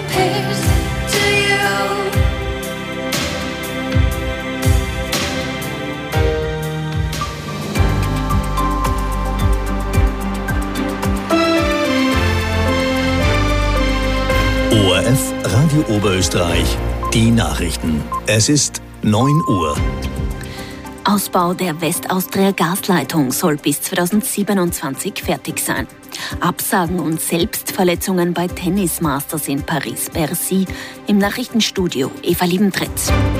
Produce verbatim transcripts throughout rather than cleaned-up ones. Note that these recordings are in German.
disappears to you. O R F Radio Oberösterreich, die Nachrichten. Es ist neun Uhr. Ausbau der Westaustria-Gasleitung soll bis zweitausendsiebenundzwanzig fertig sein. Absagen und Selbstverletzungen bei Tennismasters in Paris-Bercy. Im Nachrichtenstudio Eva Liebentritt.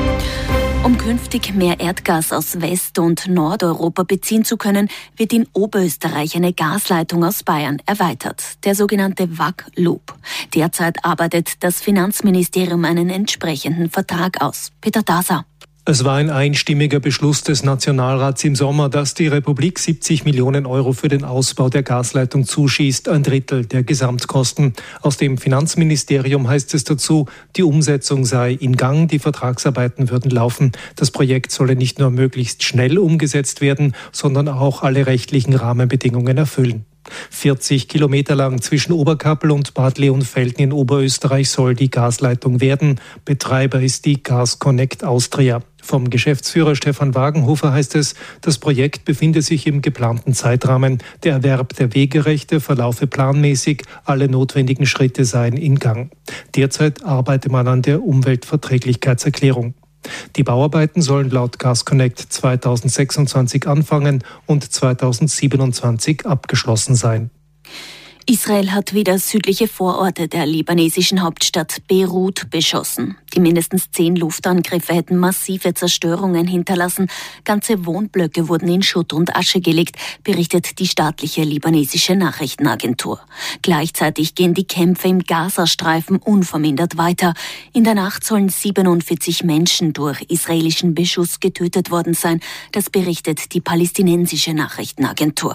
Um künftig mehr Erdgas aus West- und Nordeuropa beziehen zu können, wird in Oberösterreich eine Gasleitung aus Bayern erweitert, der sogenannte W A C-Loop. Derzeit arbeitet das Finanzministerium einen entsprechenden Vertrag aus. Peter Daser. Es war ein einstimmiger Beschluss des Nationalrats im Sommer, dass die Republik siebzig Millionen Euro für den Ausbau der Gasleitung zuschießt, ein Drittel der Gesamtkosten. Aus dem Finanzministerium heißt es dazu, die Umsetzung sei in Gang, die Vertragsarbeiten würden laufen. Das Projekt solle nicht nur möglichst schnell umgesetzt werden, sondern auch alle rechtlichen Rahmenbedingungen erfüllen. vierzig Kilometer lang zwischen Oberkappel und Bad Leonfelden in Oberösterreich soll die Gasleitung werden. Betreiber ist die Gas Connect Austria. Vom Geschäftsführer Stefan Wagenhofer heißt es, das Projekt befinde sich im geplanten Zeitrahmen. Der Erwerb der Wegerechte verlaufe planmäßig, alle notwendigen Schritte seien in Gang. Derzeit arbeite man an der Umweltverträglichkeitserklärung. Die Bauarbeiten sollen laut Gas Connect zweitausendsechsundzwanzig anfangen und zweitausendsiebenundzwanzig abgeschlossen sein. Israel hat wieder südliche Vororte der libanesischen Hauptstadt Beirut beschossen. Die mindestens zehn Luftangriffe hätten massive Zerstörungen hinterlassen. Ganze Wohnblöcke wurden in Schutt und Asche gelegt, berichtet die staatliche libanesische Nachrichtenagentur. Gleichzeitig gehen die Kämpfe im Gazastreifen unvermindert weiter. In der Nacht sollen siebenundvierzig Menschen durch israelischen Beschuss getötet worden sein. Das berichtet die palästinensische Nachrichtenagentur.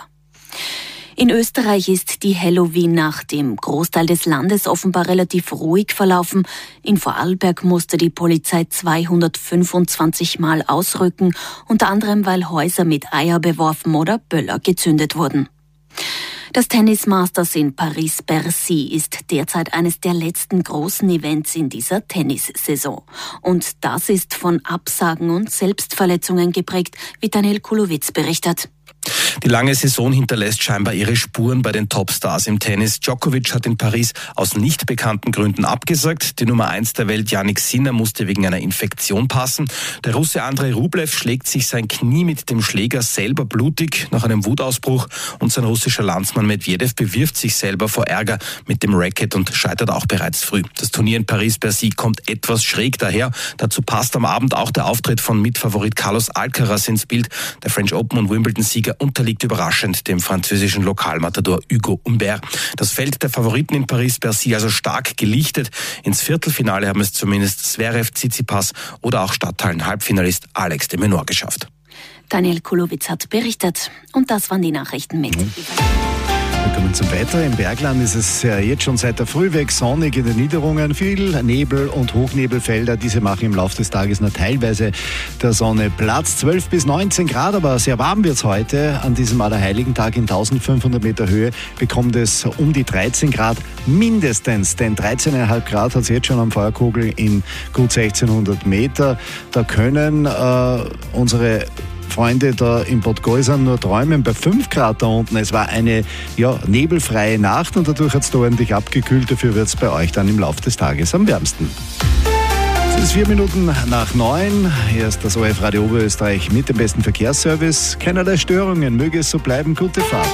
In Österreich ist die Halloween-Nacht im Großteil des Landes offenbar relativ ruhig verlaufen. In Vorarlberg musste die Polizei zweihundertfünfundzwanzig Mal ausrücken, unter anderem weil Häuser mit Eier beworfen oder Böller gezündet wurden. Das Tennis Masters in Paris-Bercy ist derzeit eines der letzten großen Events in dieser Tennissaison. Und das ist von Absagen und Selbstverletzungen geprägt, wie Daniel Kulowitz berichtet. Die lange Saison hinterlässt scheinbar ihre Spuren bei den Topstars im Tennis. Djokovic hat in Paris aus nicht bekannten Gründen abgesagt. Die Nummer eins der Welt, Jannik Sinner, musste wegen einer Infektion passen. Der Russe Andrei Rublev schlägt sich sein Knie mit dem Schläger selber blutig nach einem Wutausbruch. Und sein russischer Landsmann Medvedev bewirft sich selber vor Ärger mit dem Racket und scheitert auch bereits früh. Das Turnier in Paris-Bercy kommt etwas schräg daher. Dazu passt am Abend auch der Auftritt von Mitfavorit Carlos Alcaraz ins Bild. Der French Open- und Wimbledon-Sieger unterliegt überraschend dem französischen Lokalmatador Hugo Humbert. Das Feld der Favoriten in Paris-Bercy also stark gelichtet. Ins Viertelfinale haben es zumindest Zverev, Tsitsipas oder auch Stadthallen-Halbfinalist Alex de Minaur geschafft. Daniel Kulowitz hat berichtet. Und das waren die Nachrichten mit. Mhm. Wir kommen zum Wetter. Im Bergland ist es jetzt schon seit der Früh weg sonnig in den Niederungen. Viel Nebel und Hochnebelfelder. Diese machen im Laufe des Tages nur teilweise der Sonne Platz. zwölf bis neunzehn Grad, aber sehr warm wird es heute. An diesem Allerheiligen-Tag in eintausendfünfhundert Meter Höhe bekommt es um die dreizehn Grad mindestens. Denn dreizehn Komma fünf Grad hat es jetzt schon am Feuerkogel in gut sechzehnhundert Meter. Da können äh, unsere Freunde da in Bad Gäusern nur träumen bei fünf Grad da unten. Es war eine ja, nebelfreie Nacht und dadurch hat es da ordentlich abgekühlt. Dafür wird es bei euch dann im Laufe des Tages am wärmsten. Es ist vier Minuten nach neun. Hier ist das O R F Radio Oberösterreich mit dem besten Verkehrsservice. Keinerlei Störungen. Möge es so bleiben. Gute Fahrt.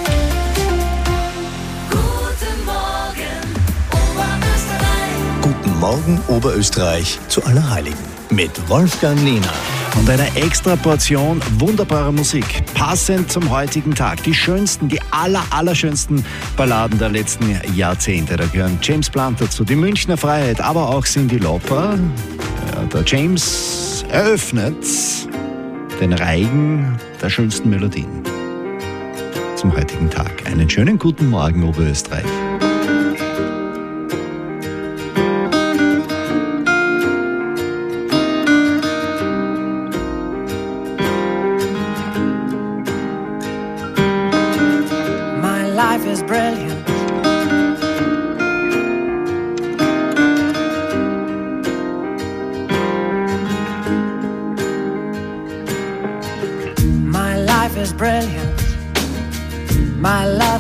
Guten Morgen, Oberösterreich. Guten Morgen, Oberösterreich zu Allerheiligen mit Wolfgang Lehner. Und eine extra Portion wunderbarer Musik, passend zum heutigen Tag. Die schönsten, die aller, allerschönsten Balladen der letzten Jahrzehnte. Da gehören James Blunt dazu, die Münchner Freiheit, aber auch Cyndi Lauper. Ja, der James eröffnet den Reigen der schönsten Melodien zum heutigen Tag. Einen schönen guten Morgen, Oberösterreich. Life is brilliant.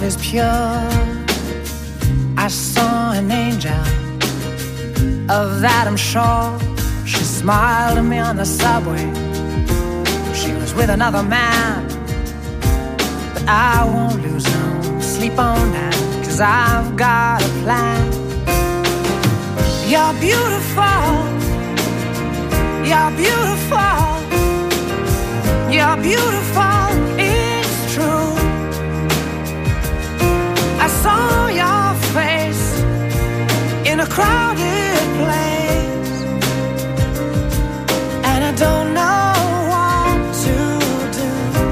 is pure. I saw an angel, of that I'm sure. She smiled at me on the subway. She was with another man, but I won't lose no sleep on that, 'cause I've got a plan. You're beautiful, you're beautiful, you're beautiful, it's true. I saw your face in a crowded place, and I don't know what to do,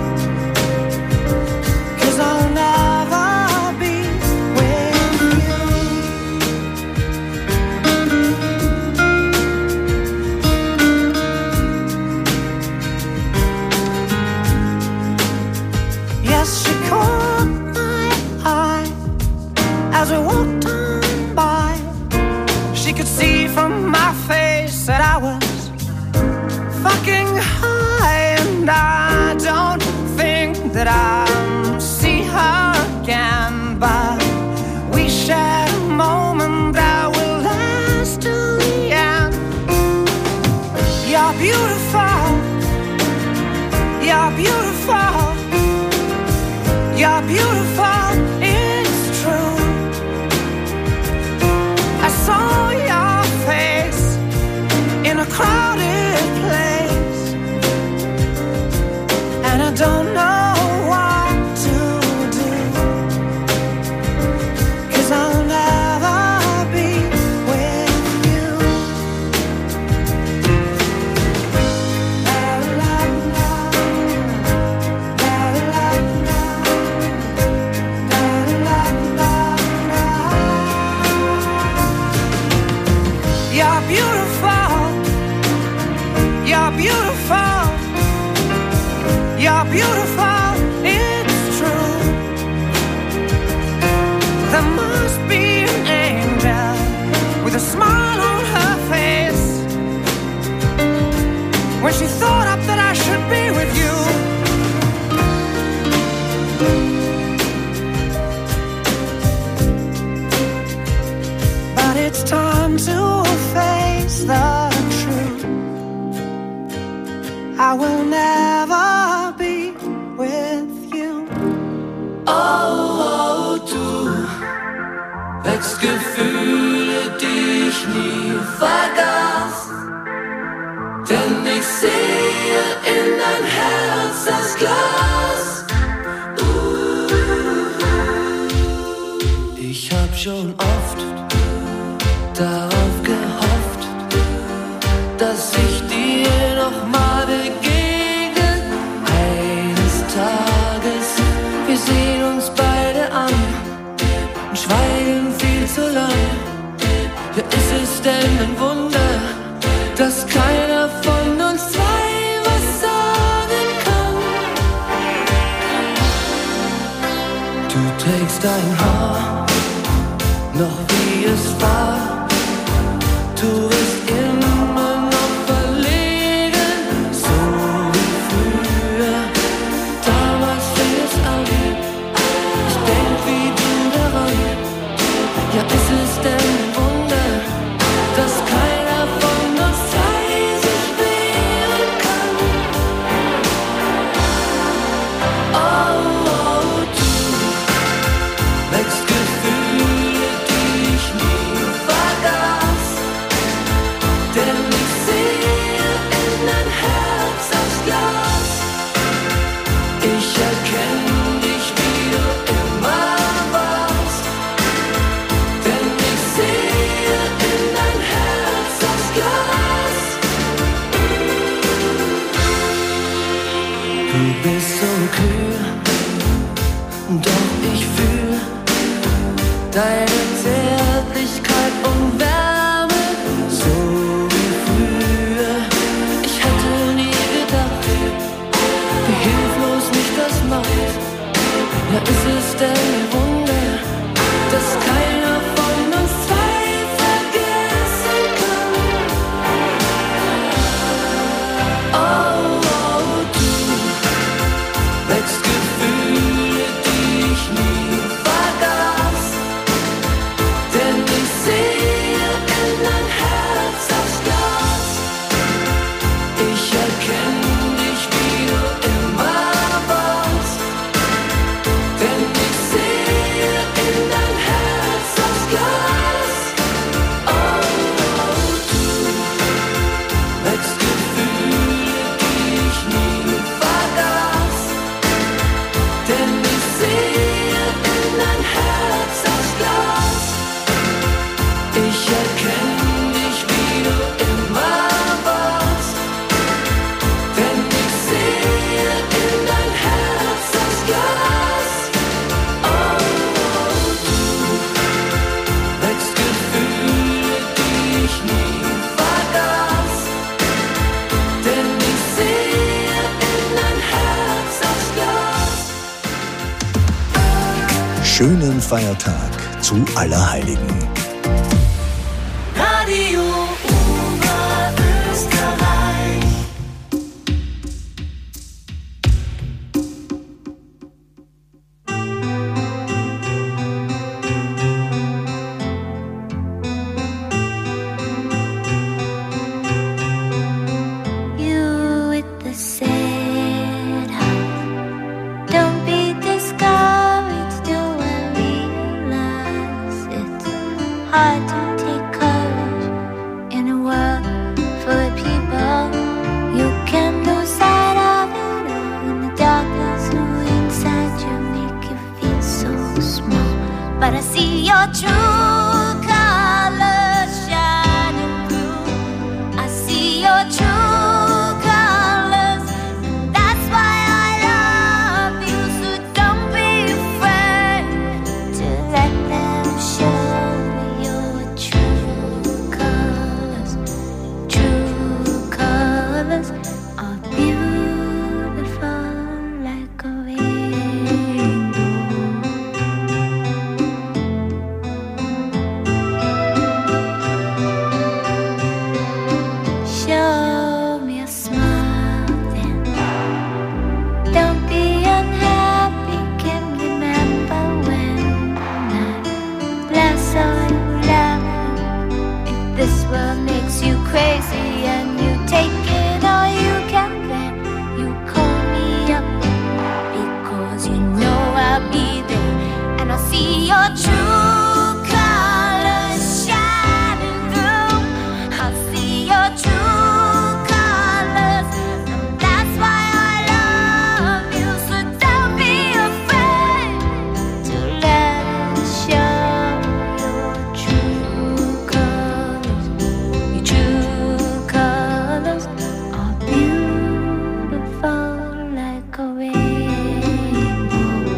'cause I'll never be with you. Yes, she caught my eye as we walked on by. She could see from my face that I was fucking high, and I don't think that I'll see her again, but we shared a moment that will last till the end. You're beautiful, you're beautiful, you're beautiful, it's true. I saw your face in a crowded place, and I don't know what to do, 'cause I'll never be with you. La la la, la la la, la la la la. You're beautiful, you're beautiful, you're beautiful, it's true. There must be an angel with a smile on her face when she thought up that I should be with you. But it's time to face the truth. I will never be with you. Oh, du wächst Gefühle, die ich nie vergaß. Denn ich sehe in dein Herz das Glas. Uh. Ich hab schon oft darauf gehofft, dass ich dir noch mal begegne. Eines Tages, wir sehen uns beide an und schweigen viel zu lang. Ja, ist es denn ein Wunder, dass keiner von uns zwei was sagen kann? Du trägst dein Haar noch wie es war. Du bist immer noch verlegen, so wie früher. Damals fing es an. Ich denk wie du daran. Ja, ist es denn ein Wunder, dass keiner von uns zwei sich wehren kann? Oh, oh, du wächst Gefühle, die ich nie vergaß. Feiertag zu Allerheiligen. Radio Oberösterreich. You with the sad heart, don't be discouraged, do I realize it's hard to take courage in a world full of people. You can lose sight of it all, and the darkness who inside you make you feel so small. But I see your true colors shining through. I see your true colors, and that's why I love you. So don't be afraid to let them show your true colors. True colors are beautiful like a rainbow. Show me a smile then. Don't be unhappy, can remember when I last saw you laughing. If this world makes you crazy and you take it all you can, then you call me up, because you know I'll be there, and I'll see your true colors shining through. I'll see your true colors, and that's why I love you. So don't be afraid to let it show your true colors. Your true colors are beautiful like a rainbow.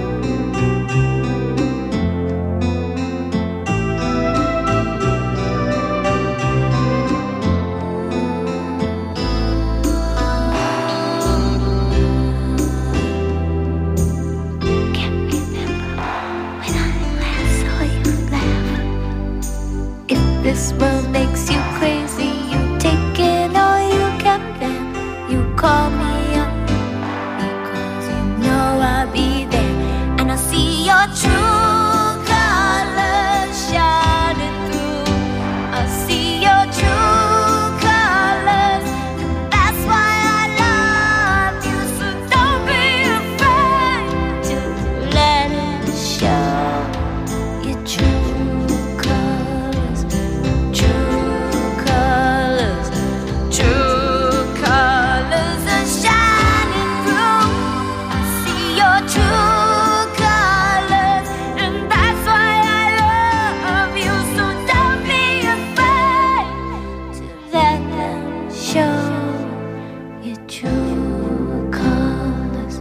Can't remember when I last saw you laugh. If this world makes you crazy, you take it all you can, then you call me up, because you know I'll be there, and I'll see your true colors shining through. I'll see your true colors, and that's why I love you. So don't be afraid to let it show your true colors. True colors, true colors are shining through. I see your true colors, and that's why I love you. So don't be afraid to let them show your true colors.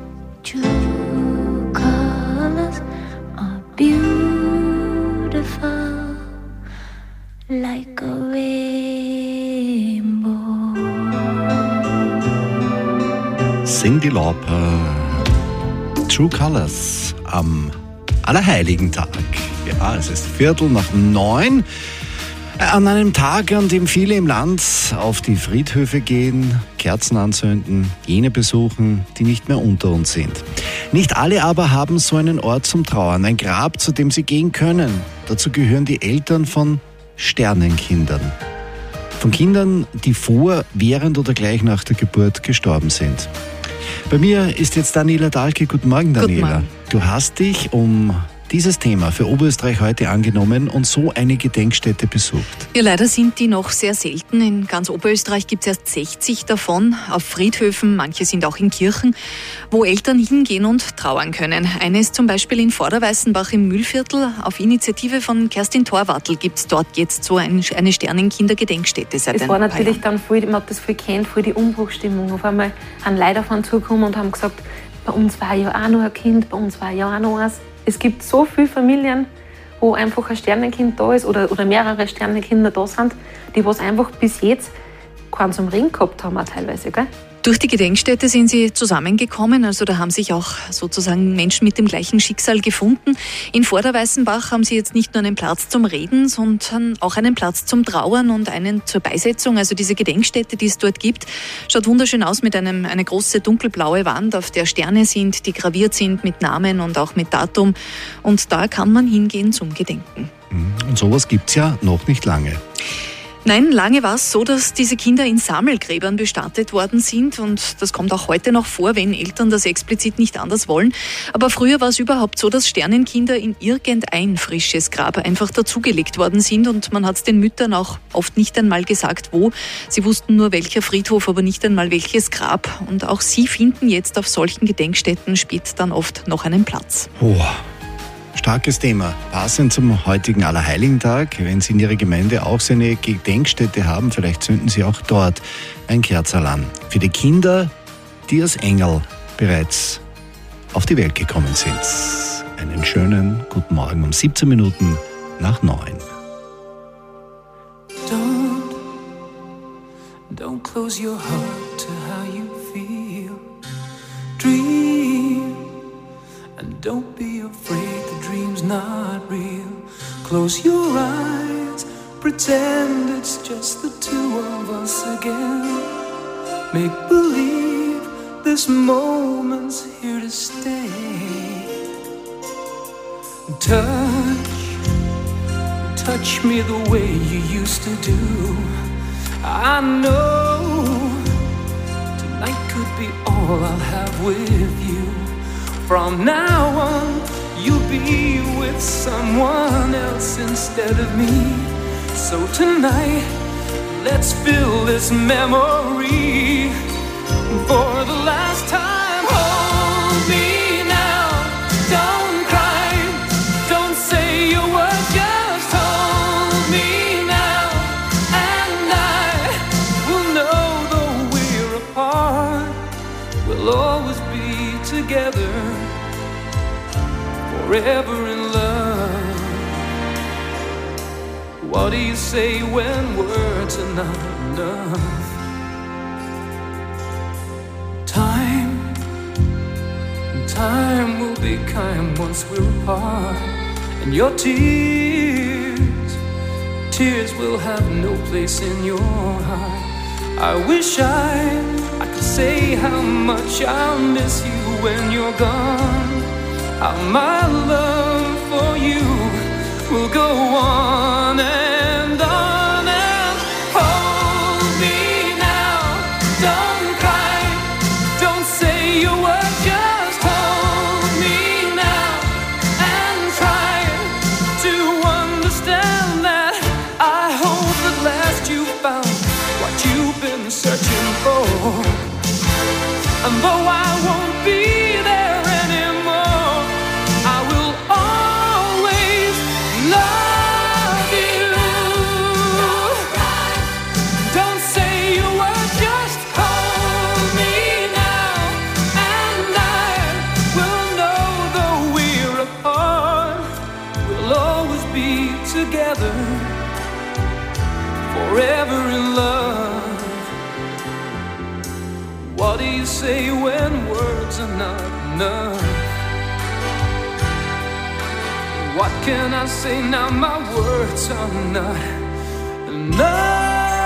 True colors are beautiful like a rainbow. Cyndi Lauper, True Colors am Allerheiligen Tag. Ja, es ist Viertel nach neun. An einem Tag, an dem viele im Land auf die Friedhöfe gehen, Kerzen anzünden, jene besuchen, die nicht mehr unter uns sind. Nicht alle aber haben so einen Ort zum Trauern, ein Grab, zu dem sie gehen können. Dazu gehören die Eltern von Sternenkindern. Von Kindern, die vor, während oder gleich nach der Geburt gestorben sind. Bei mir ist jetzt Daniela Dahlke. Guten Morgen, Daniela. Guten Morgen. Du hast dich um dieses Thema für Oberösterreich heute angenommen und so eine Gedenkstätte besucht. Ja, leider sind die noch sehr selten. In ganz Oberösterreich gibt es erst sechzig davon, auf Friedhöfen, manche sind auch in Kirchen, wo Eltern hingehen und trauern können. Eine ist zum Beispiel in Vorderweißenbach im Mühlviertel. Auf Initiative von Kerstin Thorwartl gibt es dort jetzt so ein, eine Sternenkinder-Gedenkstätte seit Es ein war paar natürlich Jahren. dann voll, man hat das voll kennt, voll die Umbruchstimmung. Auf einmal haben Leute auf einen zugekommen und haben gesagt, bei uns war ja auch noch ein Kind, bei uns war ja auch noch eins. Es gibt so viele Familien, wo einfach ein Sternenkind da ist oder, oder mehrere Sternenkinder da sind, die was einfach bis jetzt keinen zum Reden gehabt haben, auch teilweise. Gell? Durch die Gedenkstätte sind sie zusammengekommen, also da haben sich auch sozusagen Menschen mit dem gleichen Schicksal gefunden. In Vorderweißenbach haben sie jetzt nicht nur einen Platz zum Reden, sondern auch einen Platz zum Trauern und einen zur Beisetzung. Also diese Gedenkstätte, die es dort gibt, schaut wunderschön aus mit einem, eine große dunkelblaue Wand, auf der Sterne sind, die graviert sind mit Namen und auch mit Datum. Und da kann man hingehen zum Gedenken. Und sowas gibt's ja noch nicht lange. Nein, lange war es so, dass diese Kinder in Sammelgräbern bestattet worden sind und das kommt auch heute noch vor, wenn Eltern das explizit nicht anders wollen. Aber früher war es überhaupt so, dass Sternenkinder in irgendein frisches Grab einfach dazugelegt worden sind und man hat es den Müttern auch oft nicht einmal gesagt, wo. Sie wussten nur, welcher Friedhof, aber nicht einmal welches Grab. Und auch sie finden jetzt auf solchen Gedenkstätten spät dann oft noch einen Platz. Oh. Starkes Thema. Passend zum heutigen Allerheiligen-Tag. Wenn Sie in Ihrer Gemeinde auch so eine Gedenkstätte haben, vielleicht zünden Sie auch dort ein Kerzerl an. Für die Kinder, die als Engel bereits auf die Welt gekommen sind. Einen schönen guten Morgen um siebzehn Minuten nach neun. Don't, don't close your heart to how you feel. Dream, and don't be afraid. Dream's not real. Close your eyes, pretend it's just the two of us again. Make believe this moment's here to stay. Touch, touch me the way you used to do. I know tonight could be all I'll have with you. From now on you'll be with someone else instead of me. So tonight, let's fill this memory. For the last time, hold me now. Don't cry, don't say a word, just hold me now. And I will know though we're apart, we'll always be together. Forever in love. What do you say when words are not enough? Time, time will be kind once we're apart. And your tears, tears will have no place in your heart. I wish I, I could say how much I'll miss you when you're gone. How my love for you will go on and on and hold me now. Don't cry, don't say a word, just hold me now and try to understand that I hope at last you found what you've been searching for. And though I won't be there anymore, together, forever in love. What do you say when words are not enough? What can I say now? My words are not enough.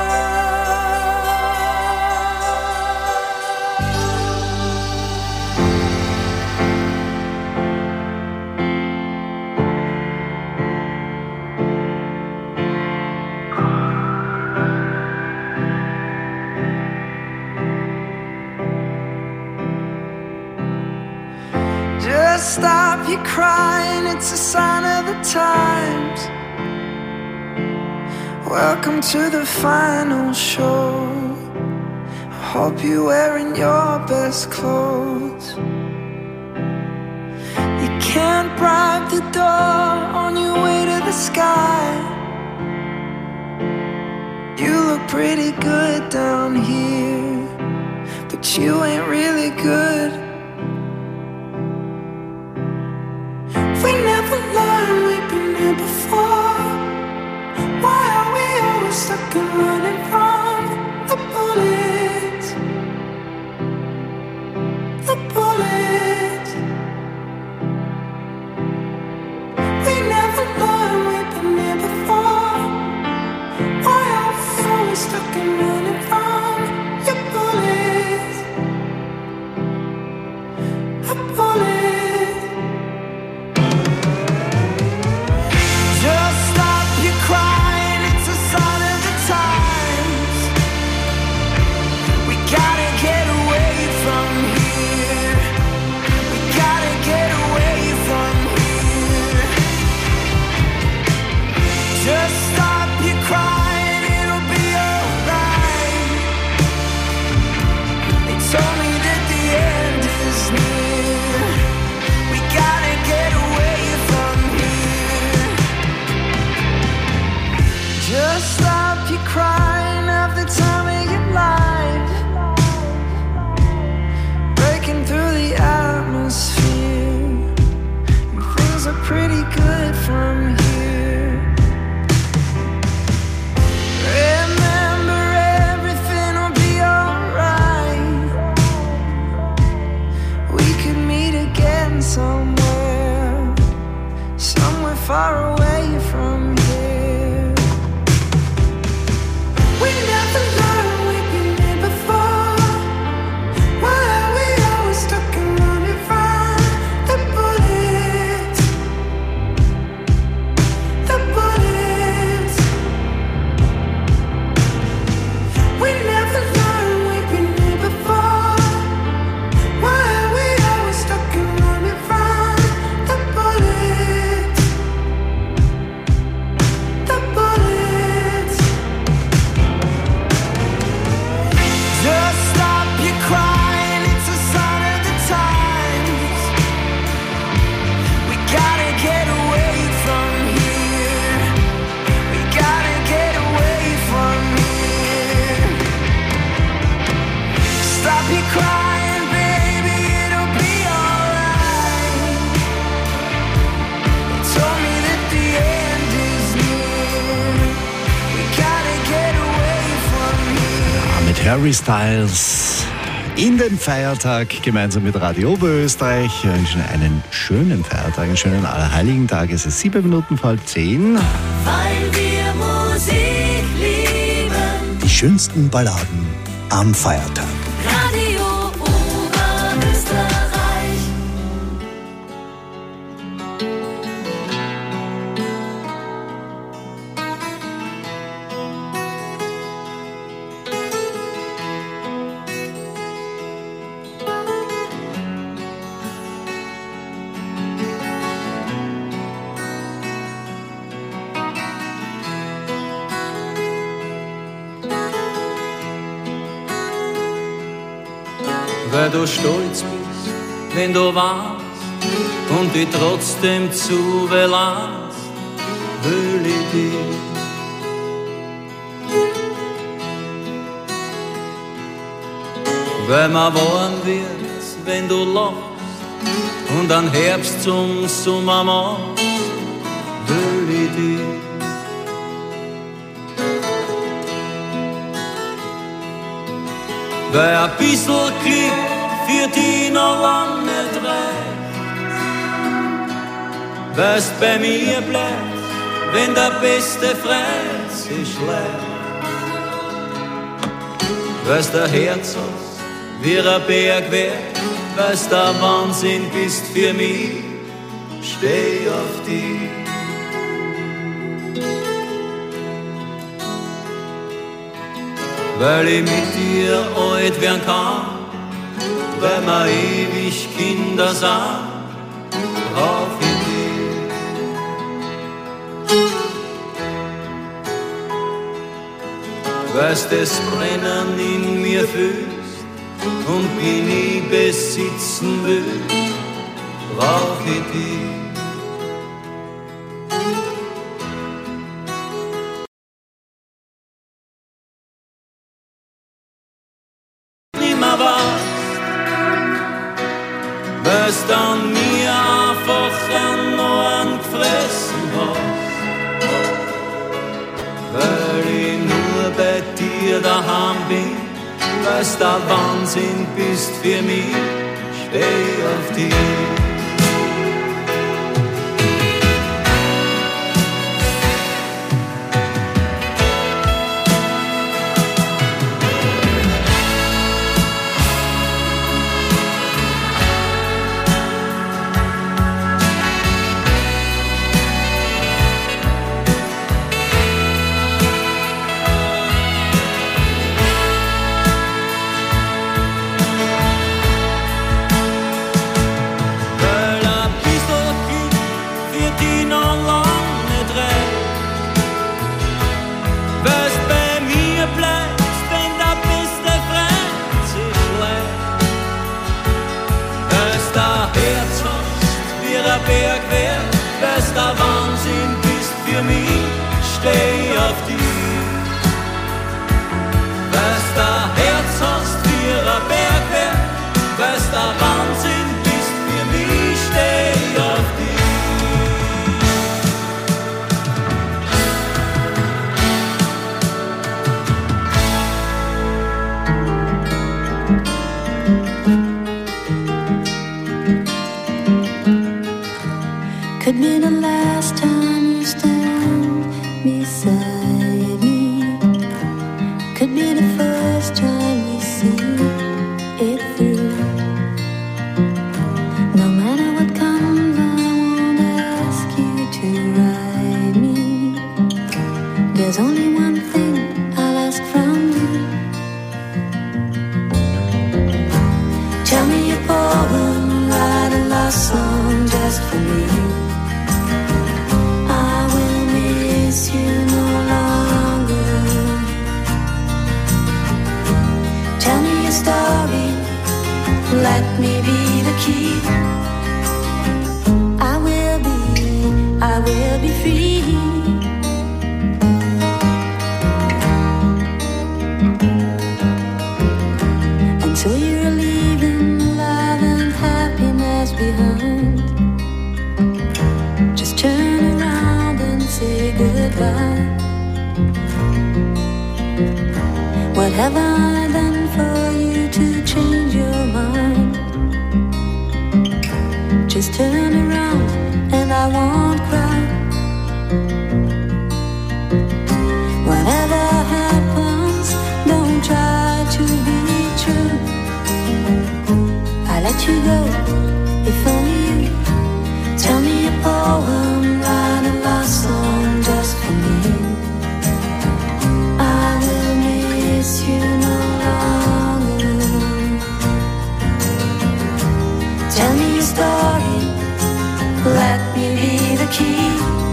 Stop your crying, it's a sign of the times. Welcome to the final show. I hope you're wearing your best clothes. You can't bribe the door on your way to the sky. You look pretty good down here, but you ain't really good. We never learned, we've been here before. Why are we always stuck and running from the bullets? Harry Styles in den Feiertag gemeinsam mit Radio Oberösterreich. Wir wünschen einen schönen Feiertag, einen schönen Allerheiligen-Tag. Es ist sieben Minuten vor halb zehn. Weil wir Musik lieben. Die schönsten Balladen am Feiertag. Radio Oberösterreich. Weil du stolz bist, wenn du warst und dich trotzdem zu belasst, will ich dich. Weil mir warm wird, wenn du lachst und an Herbst zum Sommer machst, will ich dich. Weil ein bisschen Glück für dich noch lang nicht reicht. Weil's bei mir bleibt, wenn der beste Freund sich schleicht. Weil's der Herz hast, wie ein Berg wär, weil's der Wahnsinn bist für mich, steh auf dich. Weil ich mit dir alt werden kann, weil wir ewig Kinder sind, brauch ich dich. Weil's das Brennen in mir fühlst und mich nie besitzen willst, brauch ich dich. Weil's dann mir einfach an Ohren gefressen hast, weil ich nur bei dir daheim bin, weil's der Wahnsinn bist für mich, steh auf dich. Berg wär, weil's der Wahnsinn bist für mich, steh auf dich. Weil's der Herz hast für ein Berg wär, weil's der Wahnsinn bist für mich, steh auf dich. Could be the last time you stand beside me. Could be the first time we see it through. No matter what comes, I won't ask you to ride me. There's only one thing I'll ask from you. Tell me your poem, write a love song just for me. You no longer. Tell me your story, let me be the key. I will be, I will be free. Until you're leaving love and happiness behind, just turn around and say goodbye. What have I done for you to change your mind? Just turn around and I won't cry. Whatever happens, don't try to be true. I let you go, if only you tell me a poem, write a love song just for me. I will miss you no longer. Tell me your story, let me be the key.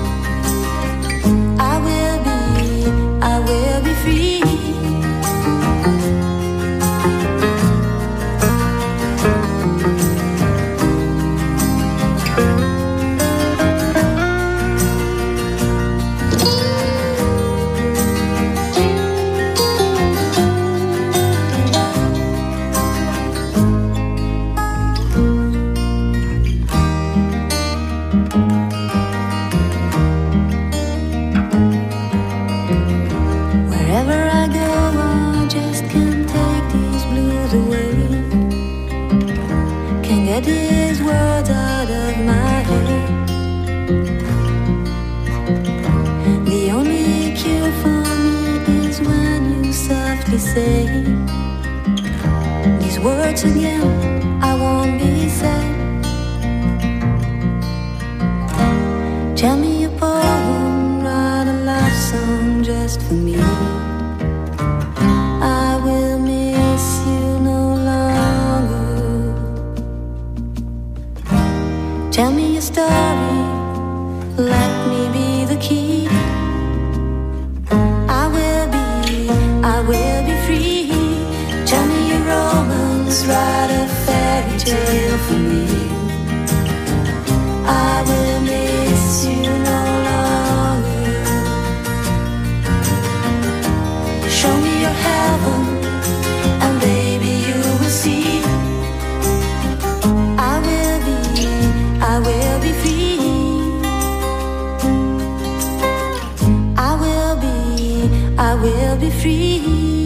I will be, I will be free. These words out of my head. The only cure for me is when you softly say these words again, I won't be sad. Tell me a poem, write a love song just for me. I will miss you no longer. Tell me your story, let me be the key. I will be, I will be free. Tell me your romance, write a fairy tale for me. I will miss you no longer. Show me your heaven, and baby you will see. I will be, I will be free. I will be, I will be free.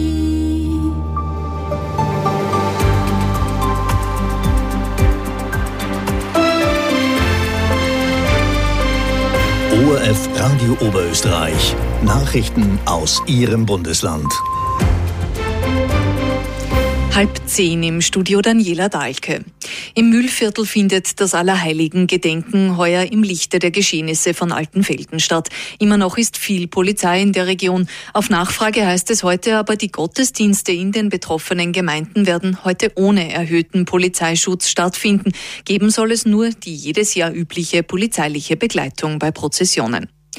O R F Radio Oberösterreich. Nachrichten aus Ihrem Bundesland. Halb zehn im Studio Daniela Dahlke. Im Mühlviertel findet das Allerheiligen-Gedenken heuer im Lichte der Geschehnisse von Altenfelden statt. Immer noch ist viel Polizei in der Region. Auf Nachfrage heißt es heute aber, die Gottesdienste in den betroffenen Gemeinden werden heute ohne erhöhten Polizeischutz stattfinden. Geben soll es nur die jedes Jahr übliche polizeiliche Begleitung bei Prozessionen.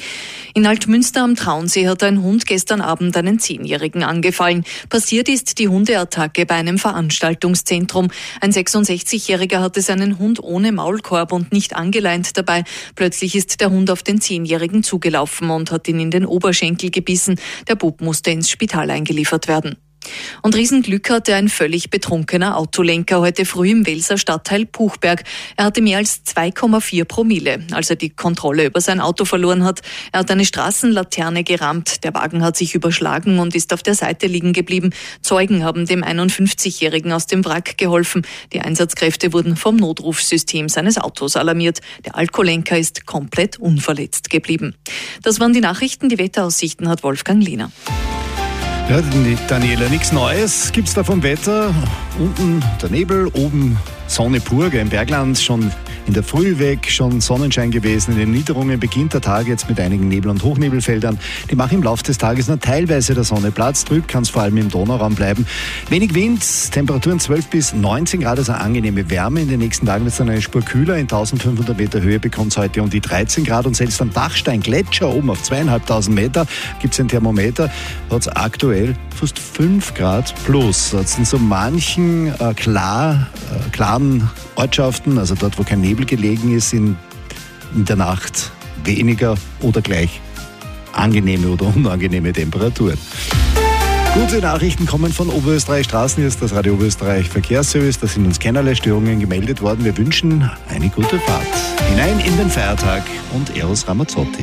In Altmünster am Traunsee hat ein Hund gestern Abend einen Zehnjährigen angefallen. Passiert ist die Hundeattacke bei einem Veranstaltungszentrum. Ein sechsundsechzigjähriger hatte seinen Hund ohne Maulkorb und nicht angeleint dabei. Plötzlich ist der Hund auf den Zehnjährigen zugelaufen und hat ihn in den Oberschenkel gebissen. Der Bub musste ins Spital eingeliefert werden. Und Riesenglück hatte ein völlig betrunkener Autolenker heute früh im Welser Stadtteil Puchberg. Er hatte mehr als zwei Komma vier Promille, als er die Kontrolle über sein Auto verloren hat. Er hat eine Straßenlaterne gerammt. Der Wagen hat sich überschlagen und ist auf der Seite liegen geblieben. Zeugen haben dem einundfünfzigjährigen aus dem Wrack geholfen. Die Einsatzkräfte wurden vom Notrufsystem seines Autos alarmiert. Der Alkoholenker ist komplett unverletzt geblieben. Das waren die Nachrichten. Die Wetteraussichten hat Wolfgang Lehner. Ja, Daniela, nichts Neues gibt's da vom Wetter. Unten der Nebel, oben Sonne pur, im Bergland schon in der Früh weg, schon Sonnenschein gewesen. In den Niederungen beginnt der Tag jetzt mit einigen Nebel- und Hochnebelfeldern. Die machen im Laufe des Tages nur teilweise der Sonne Platz. Trüb kann es vor allem im Donauraum bleiben. Wenig Wind, Temperaturen zwölf bis neunzehn Grad, also angenehme Wärme. In den nächsten Tagen wird es dann eine Spur kühler. In eintausendfünfhundert Meter Höhe bekommt es heute um die dreizehn Grad. Und selbst am Dachstein-Gletscher oben auf zweieinhalbtausend Meter gibt es ein Thermometer. Da hat es aktuell fast fünf Grad plus. Das sind so manchen äh, klar, äh, klaren Ortschaften, also dort, wo kein Nebel gelegen ist, in, in der Nacht weniger oder gleich angenehme oder unangenehme Temperaturen. Gute Nachrichten kommen von Oberösterreich Straßen. Hier ist das Radio Oberösterreich Verkehrsservice. Da sind uns keinerlei Störungen gemeldet worden. Wir wünschen eine gute Fahrt. Hinein in den Feiertag und Eros Ramazzotti.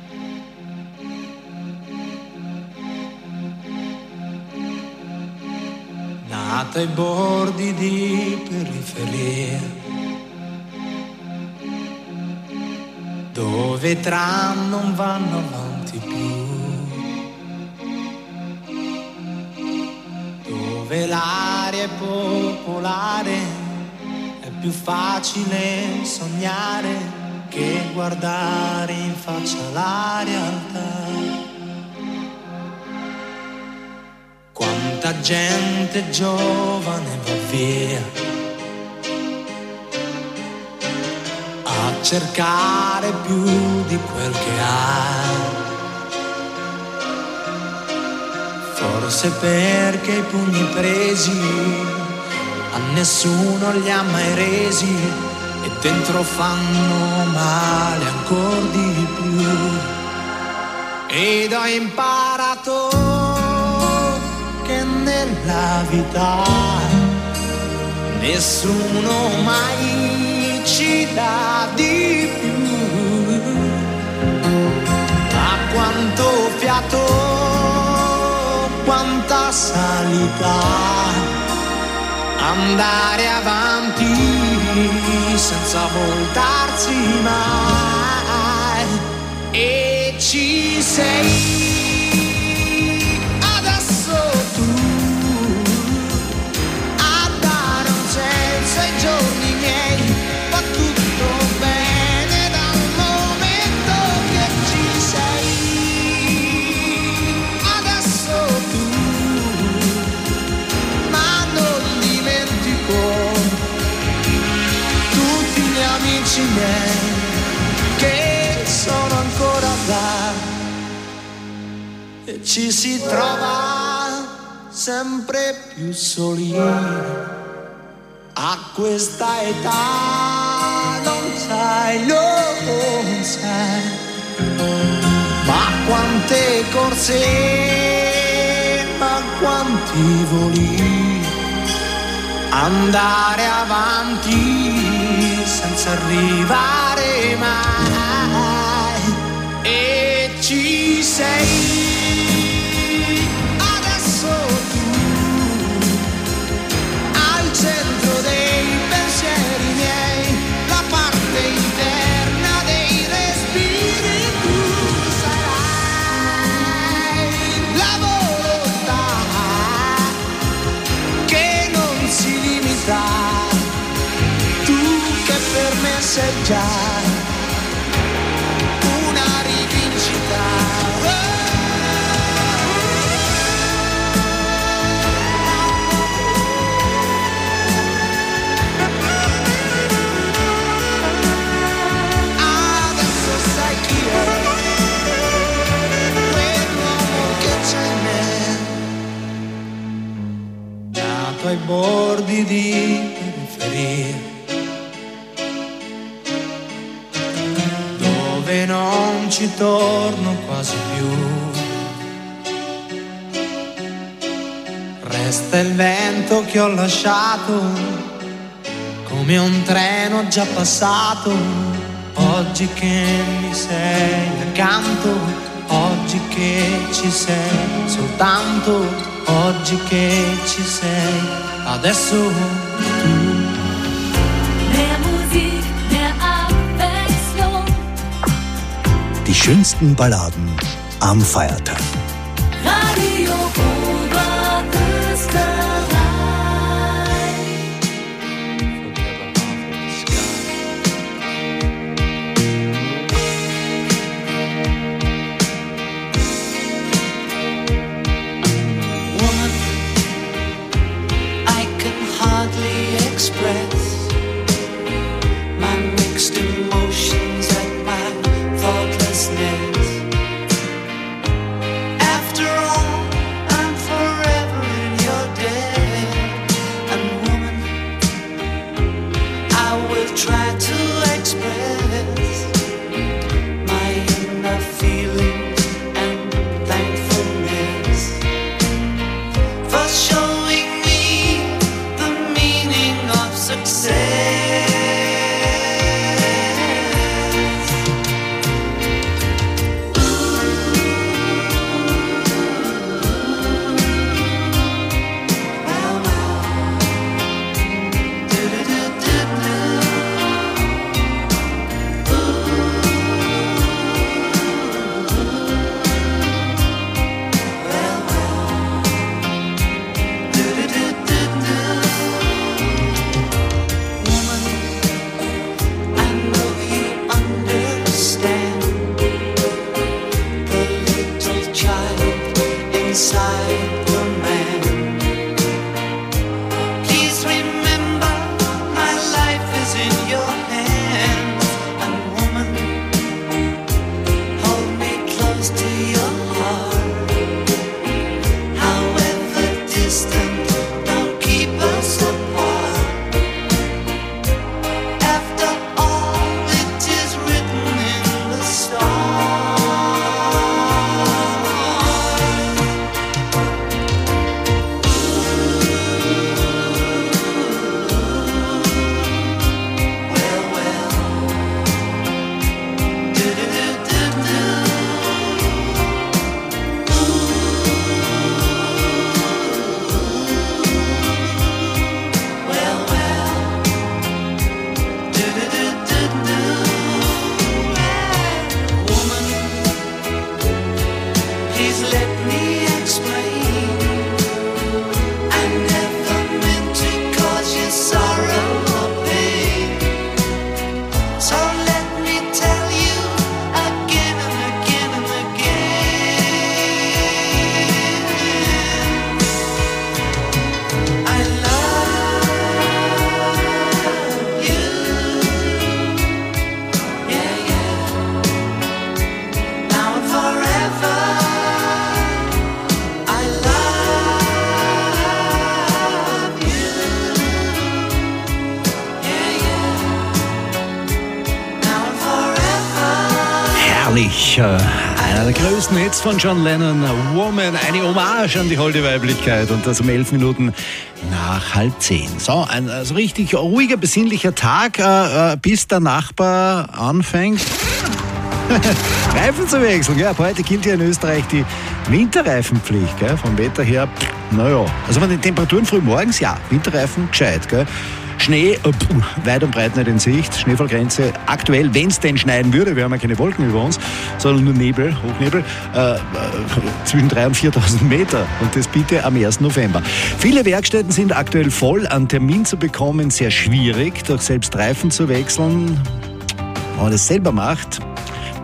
Nata ai bordi di periferia, dove i tram non vanno avanti più, dove l'aria è popolare, è più facile sognare che guardare in faccia la realtà. Quanta gente giovane va via a cercare più di quel che ha, forse perché i pugni presi a nessuno li ha mai resi e dentro fanno male ancora di più. Ed ho imparato che nella vita nessuno mai ci dà di più. Ma quanto fiato, quanta salita, andare avanti senza voltarsi mai. E ci sei giorni miei, va tutto bene dal momento che ci sei adesso tu, ma non dimentico tutti gli amici miei che sono ancora là e ci si trova sempre più soli. A questa età non sai, non sai, ma quante corse, ma quanti voli, andare avanti senza arrivare mai. E ci sei adesso tu, al centro dei pensieri miei, la parte interna dei respiri. Tu sarai la volontà che non si limita, tu che per me sei già una rivincita. nato ai bordi di periferia, dove non ci torno quasi più. Resta il vento che ho lasciato, come un treno già passato. Oggi che mi sei accanto, oggi che ci sei soltanto, oggi che ci sei adesso tu. Mehr Musik, mehr Abwechslung. Die schönsten Balladen am Feiertag. Radio Oberösterreich. Express my mixed emotions at my thoughtlessness. After all, I'm forever in your debt. And woman, I will try to express my inner feelings and thankfulness for showing success. Einer der größten Hits von John Lennon, Woman, eine Hommage an die holde Weiblichkeit, und das um elf Minuten nach halb zehn. So, ein also richtig ruhiger, besinnlicher Tag, äh, bis der Nachbar anfängt Reifen zu wechseln. Ja, ab heute gilt ja in Österreich die Winterreifenpflicht. Gell? Vom Wetter her, naja, also von den Temperaturen früh morgens, ja, Winterreifen gescheit. Gell? Schnee, äh, puh, weit und breit nicht in Sicht. Schneefallgrenze aktuell, wenn es denn schneien würde, wir haben ja keine Wolken über uns, sondern nur Nebel, Hochnebel, äh, äh, zwischen dreitausend und viertausend Meter. Und das bitte am ersten November. Viele Werkstätten sind aktuell voll, einen Termin zu bekommen, sehr schwierig, doch selbst Reifen zu wechseln. Wenn man das selber macht,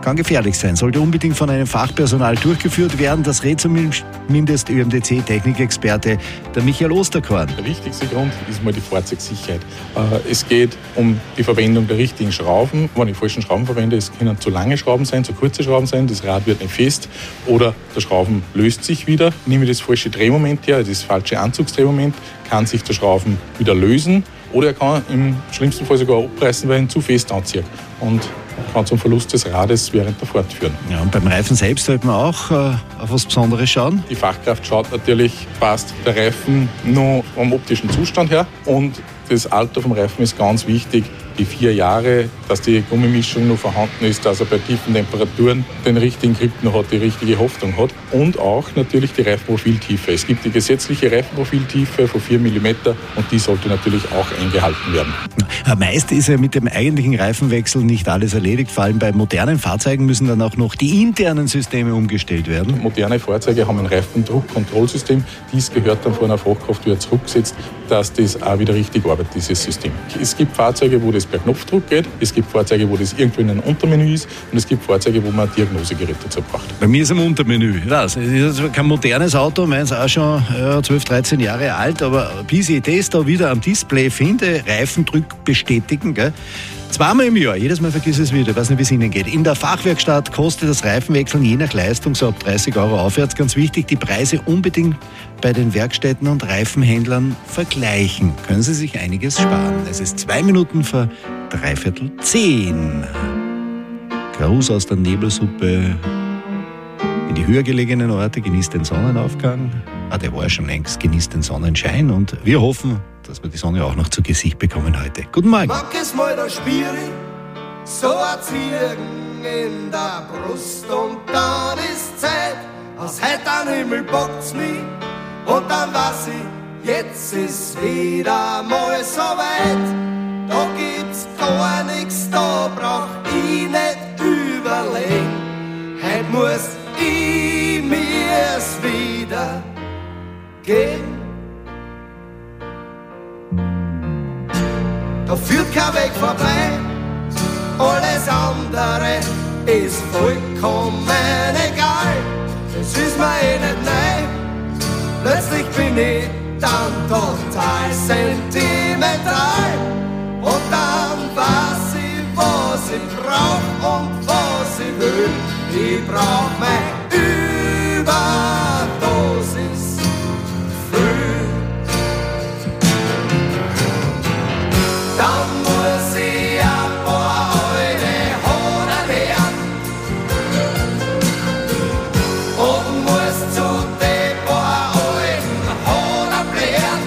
kann gefährlich sein. Sollte unbedingt von einem Fachpersonal durchgeführt werden. Das rät zumindest Ö M D C-Technikexperte der Michael Osterkorn. Der wichtigste Grund ist mal die Fahrzeugsicherheit. Es geht um die Verwendung der richtigen Schrauben. Wenn ich falschen Schrauben verwende, es können zu lange Schrauben sein, zu kurze Schrauben sein, das Rad wird nicht fest oder der Schrauben löst sich wieder. Nehme ich das falsche Drehmoment her, das falsche Anzugsdrehmoment, kann sich der Schrauben wieder lösen oder er kann im schlimmsten Fall sogar abreißen, weil er ihn zu fest anzieht und kann zum Verlust des Rades während der Fahrt führen. Ja, und beim Reifen selbst sollte man auch äh, auf was Besonderes schauen? Die Fachkraft schaut natürlich, passt der Reifen nur vom optischen Zustand her und das Alter vom Reifen ist ganz wichtig. Die vier Jahre, dass die Gummimischung noch vorhanden ist, dass er bei tiefen Temperaturen den richtigen Grip noch hat, die richtige Haftung hat. Und auch natürlich die Reifenprofiltiefe. Es gibt die gesetzliche Reifenprofiltiefe von vier Millimeter und die sollte natürlich auch eingehalten werden. Ja, meist ist ja mit dem eigentlichen Reifenwechsel nicht alles erledigt. Vor allem bei modernen Fahrzeugen müssen dann auch noch die internen Systeme umgestellt werden. Moderne Fahrzeuge haben ein Reifendruckkontrollsystem. Dies gehört dann von einer Fachkraft wieder zurückgesetzt, dass das auch wieder richtig arbeitet, dieses System. Es gibt Fahrzeuge, wo das per Knopfdruck geht. Es gibt Fahrzeuge, wo das irgendwo in einem Untermenü ist. Und es gibt Fahrzeuge, wo man ein Diagnosegerät dazu braucht. Bei mir ist es im Untermenü. Das ist kein modernes Auto, meins auch schon ja, zwölf, dreizehn Jahre alt. Aber bis ich das da wieder am Display finde, Reifendruck bestätigen, gell? Zweimal im Jahr, jedes Mal vergiss es wieder, ich weiß nicht, wie es Ihnen geht. In der Fachwerkstatt kostet das Reifenwechseln je nach Leistung so ab dreißig Euro aufwärts. Ganz wichtig, die Preise unbedingt bei den Werkstätten und Reifenhändlern vergleichen. Können Sie sich einiges sparen. Es ist zwei Minuten vor dreiviertel zehn. Gruß aus der Nebelsuppe in die höher gelegenen Orte, genießt den Sonnenaufgang. Ah, der war schon längst, genießt den Sonnenschein und wir hoffen, dass wir die Sonne auch noch zu Gesicht bekommen heute. Guten Morgen. Manches Mal da spüre ich so ein Ziegen in der Brust und dann ist Zeit, aus heute am Himmel bockt's mich und dann weiß ich, jetzt ist wieder mal so weit. Da gibt's gar nichts, da brauch ich nicht überlegen. Heute muss ich mir's wieder gehen. Da führt kein Weg vorbei, alles andere ist vollkommen egal. Es ist mir eh nicht neu, plötzlich bin ich dann total sentimental. Und dann weiß ich, was ich brauch und was ich will. Ich brauch meine Überdosis Früh. Dann muss ich ein paar alte Hoden werden und muss zu den paar alten Hoden blären.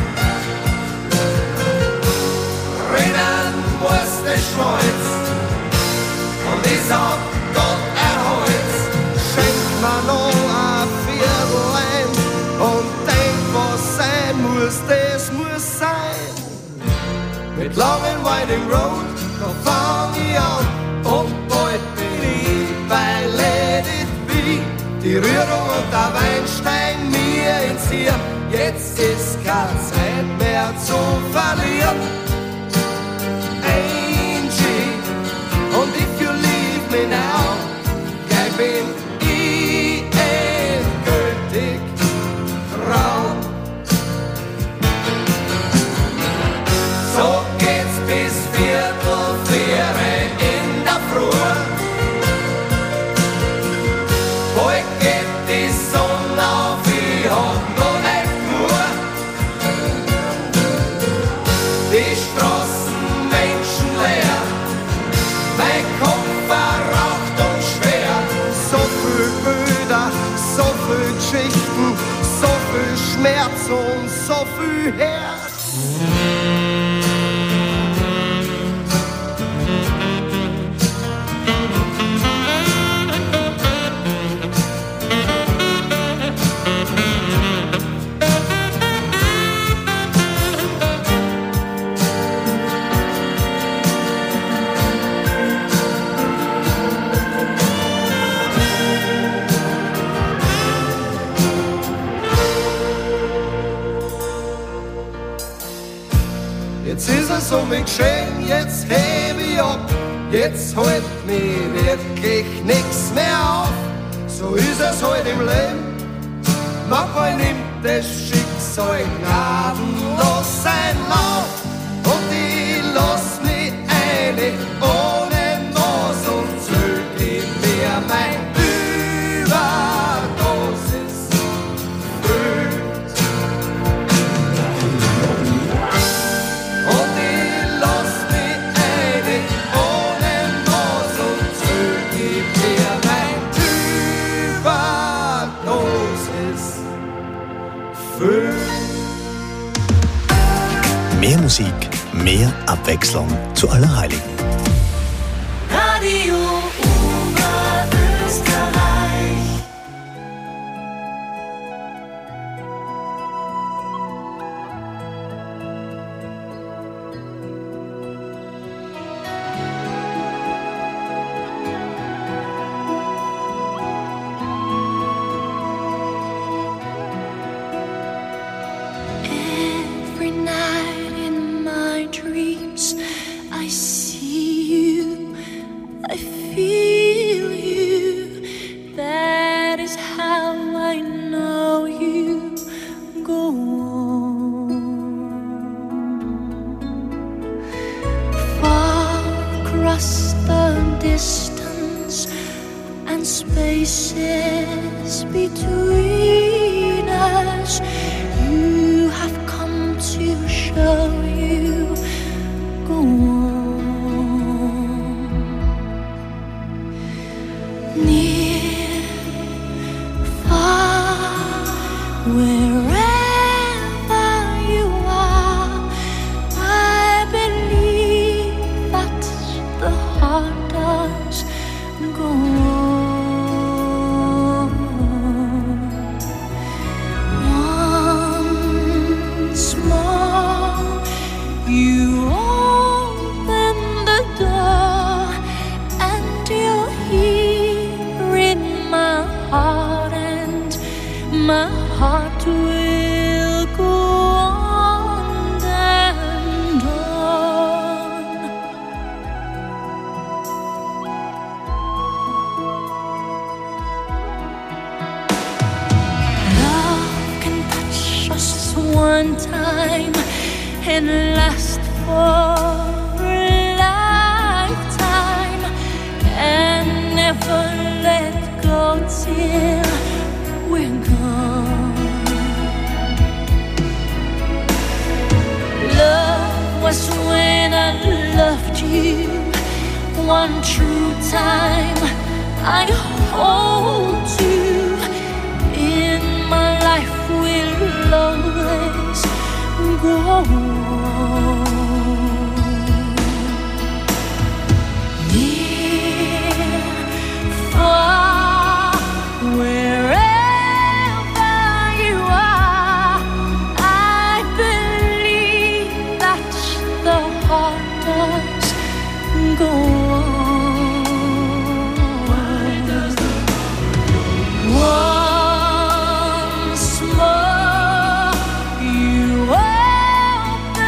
Rinnen muss der Schmalz und ich sag Gott erholt's. Schenk mir noch ein Viertelein und denk, was sein muss, das muss sein. Mit Long and Winding Road, da fang ich an und bald bin ich bei Let It Be. Die Rührung und der Wein steigen mir ins Hirn, jetzt ist keine Zeit mehr zu verlieren. Angie, und if you leave me now, gleich bin ich endgültig raus. So geht's bis Viertel vier in der Früh. Bald geht die Sonne auf, ich hab noch nicht nur. Die Straßen menschenleer, mein Kopf verraucht und schwer. So viel Bilder, so viel Geschichten, so viel Schmerz und so viel Herz. Jetzt ist es um mich geschehen, jetzt heb ich ab. jetzt hält mich wirklich nix mehr auf. So ist es halt im Leben, manchmal nimmt das Schicksal gnadenlos sein Lauf. Und ich lass mich eine ohne Maß und zähl ich mir mein Überdosis fühlt. Und ich lass mich eine ohne Maß und zähl ich mir mein Überdosis fühlt. Mehr Musik, mehr Abwechslung zu Allerheiligen. Radio Oberösterreich. Every night in my dreams, I see you, I feel you. That is how I know you. Go on. Far across the distance and spaces between us, you have come to show you. Go on. Near, far, wherever you are, I believe that the heart does. Go on. Once more, you open the door, and you're here in my heart, and my heart will go on and on. Love can touch us one time and last for a lifetime, and never let go till we're gone. Love was when I loved you one true time. I hold you in my life, will always go on. Near, far, wherever you are, I believe that the heart does go on. Once more, you open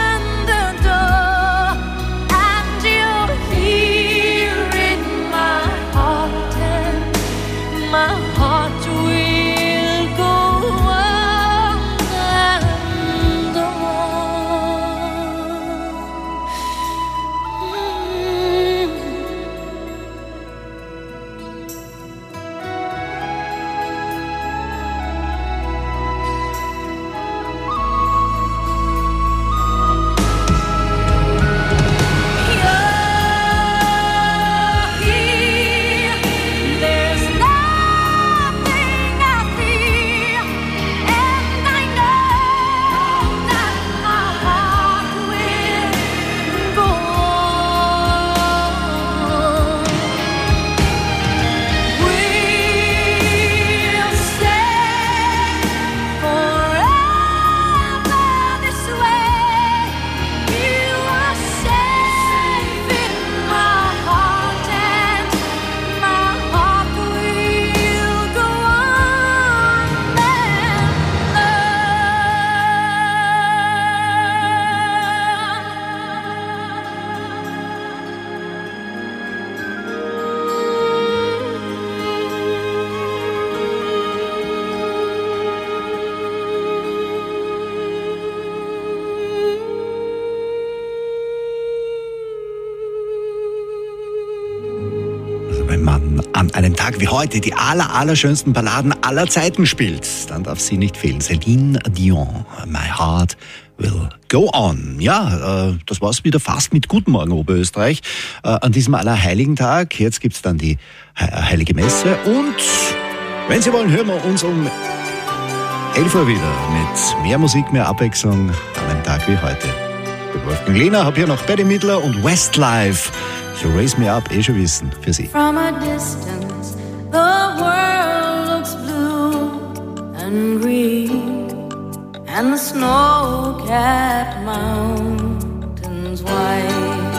an einem Tag wie heute die aller, allerschönsten Balladen aller Zeiten spielt, dann darf sie nicht fehlen. Celine Dion, My Heart Will Go On. Ja, äh, das war's wieder fast mit Guten Morgen Oberösterreich. Äh, an diesem allerheiligen Tag. Jetzt gibt's dann die He- Heilige Messe. Und wenn Sie wollen, hören wir uns um elf Uhr wieder mit mehr Musik, mehr Abwechslung an einem Tag wie heute. Ich bin Wolfgang Lehner, habe hier noch Betty Midler und Westlife. So Raise Me Up, eh schon wissen, für Sie. From a distance, the world looks blue and green, and the snow-capped mountains white.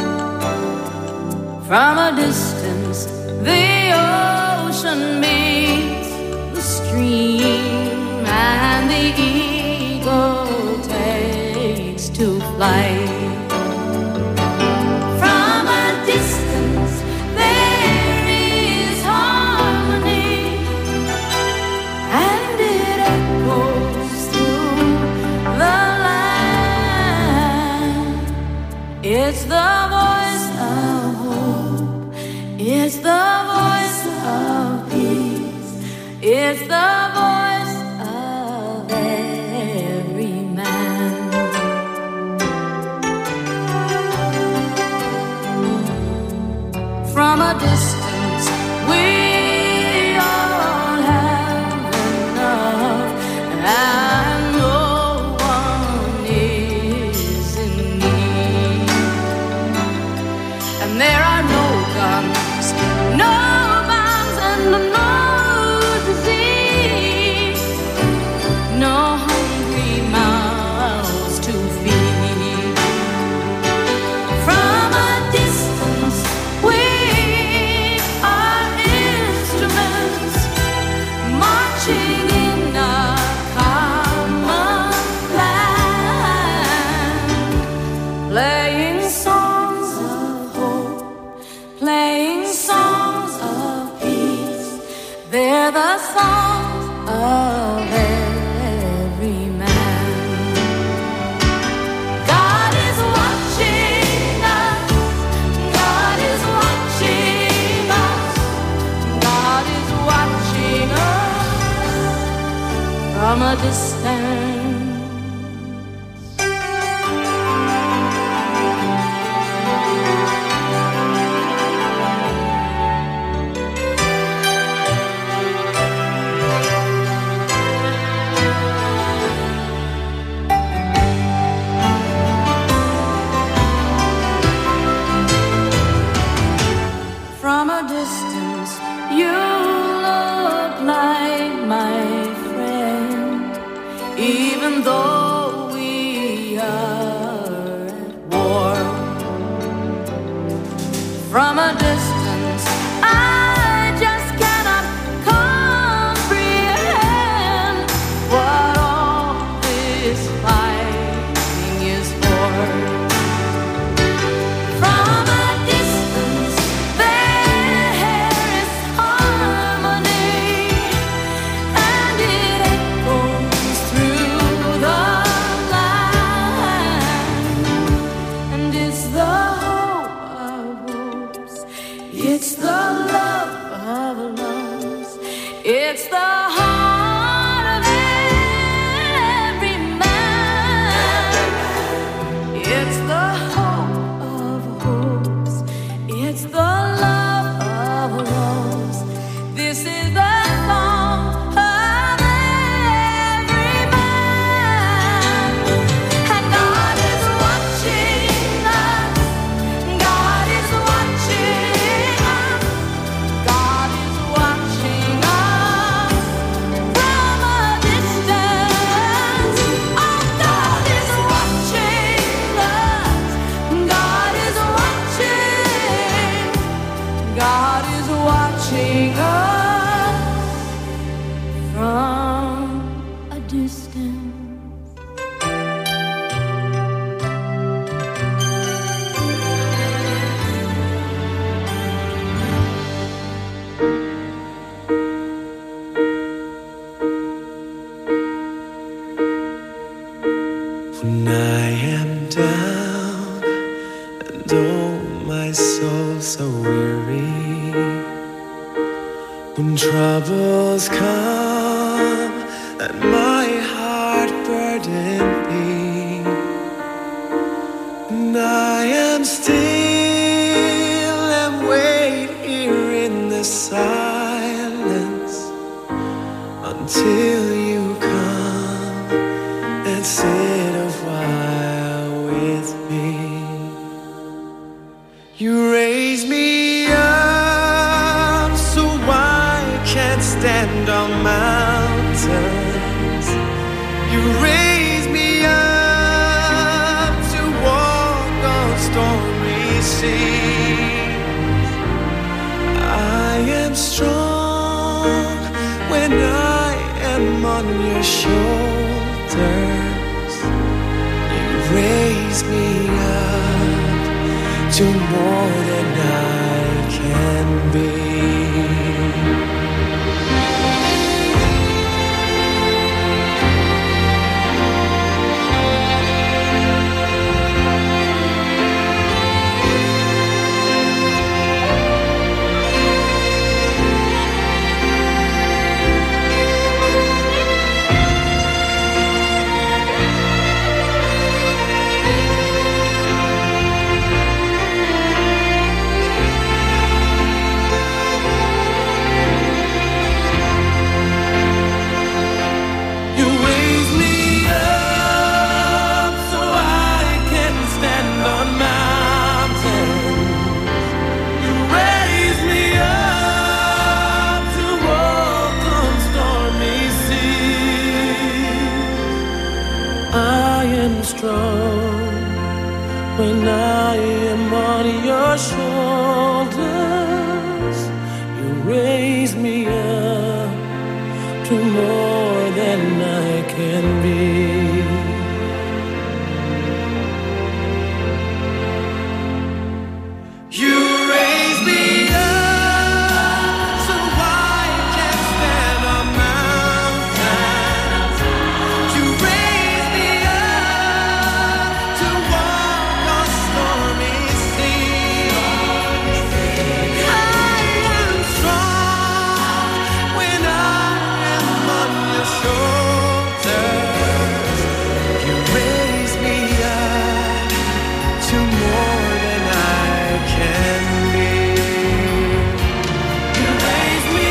From a distance, the ocean meets the stream, and the eagle takes to flight. It's the voice of hope, it's the voice of peace, it's the voice of every man. From a distance we all have enough, and no one is in need. And there are no guns, no bombs, and no disease, no hungry mouths to feed. From a distance, we are instruments marching in a common plan, playing songs of hope, playing songs of peace. They're the songs of every man. God is watching us, God is watching us, God is watching us from a distance. From a distance, you look like my friend, even though we are at war. From a distance, I just cannot comprehend what all this fighting is for. From a distance, there is harmony, and it echoes through the land. And it's the hope of hopes, it's the love of loves, it's the heart of every man. It's the hope of hopes, it's the love of loves. This is the song of every man. And God is watching us, God is watching us, God is watching us from a distance. Oh, God is watching us, God is watching, God is watching us from a distance. When I am down and oh my soul so weary, When troubles come and my heart burden be, and I am still and wait here in the silence until you come and sit a while with me. You raise me up so I can stand on mountains. You raise me up to walk on stormy seas. I am strong when I am on your shoulders. You raise me up to more than I can be. When I am on your shoulders, you raise me up to more than I can be. You raise me up so I can stand on mountains. You raise me up to walk on stormy seas. I am strong when I am on your shoulders. You raise me up to more than I can be. You raise me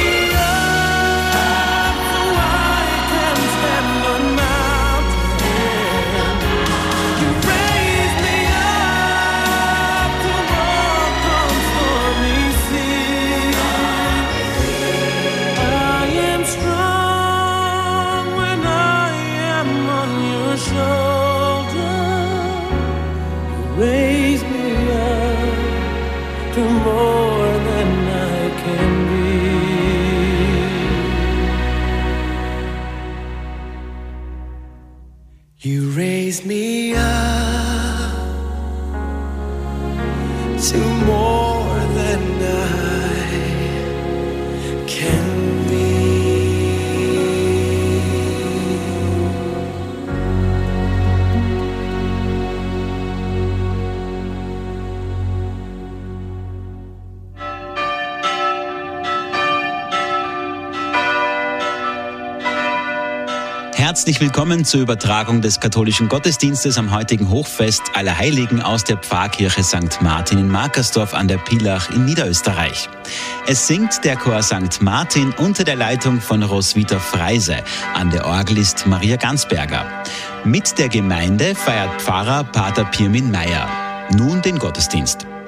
up so I can stand on mountains. You raise me up to walk on stormy seas. I am strong when I am on your shoulder. You raise me up to more than I can be. You raise me up to more than I can be. Herzlich willkommen zur Übertragung des katholischen Gottesdienstes am heutigen Hochfest Allerheiligen aus der Pfarrkirche Sankt Martin in Markersdorf an der Pielach in Niederösterreich. Es singt der Chor Sankt Martin unter der Leitung von Roswitha Freise. An der Orgel ist Maria Gansberger. Mit der Gemeinde feiert Pfarrer Pater Pirmin Meyer. Nun den Gottesdienst.